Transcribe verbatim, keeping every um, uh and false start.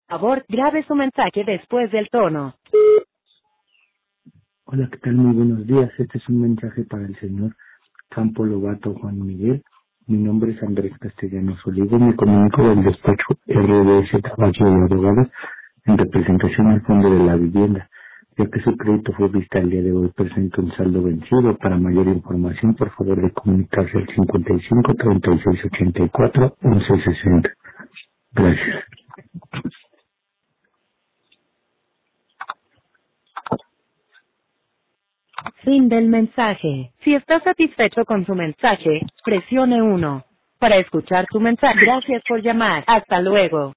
Por favor, grabe su mensaje después del tono. Hola, ¿qué tal? Muy buenos días. Este es un mensaje para el señor Campo Lobato Juan Miguel. Mi nombre es Andrés Castellanos Olivo. Me comunico del despacho R D S Caballo de Abogados en representación al Fondo de la Vivienda. Ya que su crédito fue vista el día de hoy, presenta un saldo vencido. Para mayor información, por favor de comunicarse al cincuenta y cinco, treinta y seis, ochenta y cuatro, once sesenta. Gracias. Fin del mensaje. Si está satisfecho con su mensaje, presione uno. Para escuchar tu mensaje, gracias por llamar. Hasta luego.